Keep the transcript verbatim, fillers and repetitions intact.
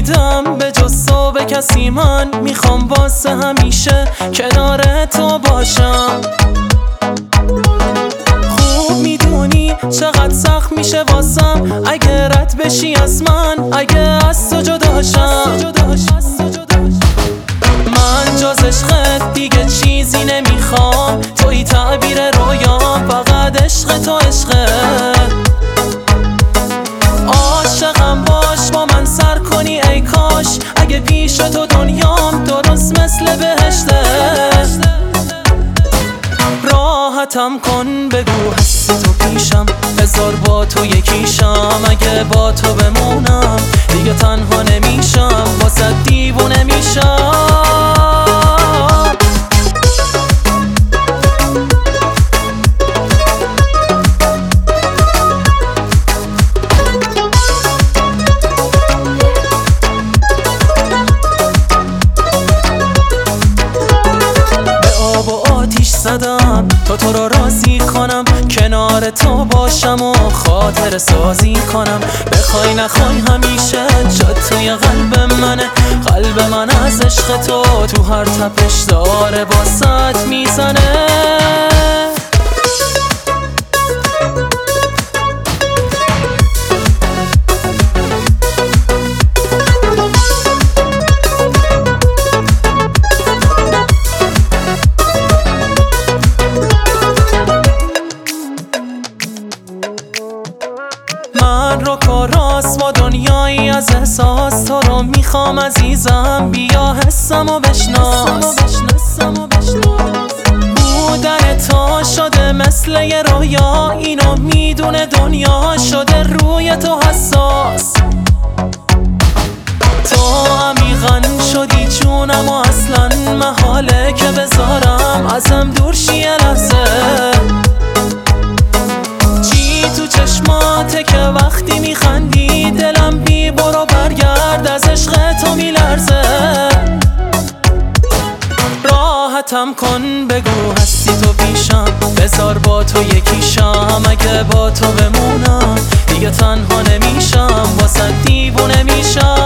امیدم به جز تو به کسی من میخوام واسه همیشه کنار تو باشم. خوب میدونی چقدر سخت میشه واسم اگه رد بشی از من، اگه از تو جداشم. من جز عشقت دیگه چیزی نمیخوام، توی تعبیر رویام، فقط عشق تو عشقه. عاشقم باش با من سر کنی ای کاش، اگه پیش تو دنیام درست مثل بهشته. راحتم کن بگو هستی تو پیشم، هزار با تو یکیشم. اگه با تو بمونم دیگه تنها نمیشم، واسه دیوونه میشم. زدم تا تو رو راضی کنم، کنار تو باشم و خاطر سازی کنم. بخوای نخوای همیشه جات توی قلب منه، قلب من از عشق تو تو هر تپش داره واسط میزنه. من رو کاراست با دنیایی از احساس، تو رو میخوام عزیزم، بیا حسم و بشناس. بودن تو شده مثل یه رویا، اینو میدونه دنیا شده روی تو حساس. تو عمیقاً شدی جونم و اصلا محاله که بذارم ازم دور شی یه لحظه. تو چشماته که وقتی میخندی دلم بی برو برگرد از عشق تو میلرزه. راحتم کن بگو هستی تو پیشم، بذار با تو یکیشم. اگه با تو بمونم دیگه تنها نمیشم، واسه دیوونه میشم.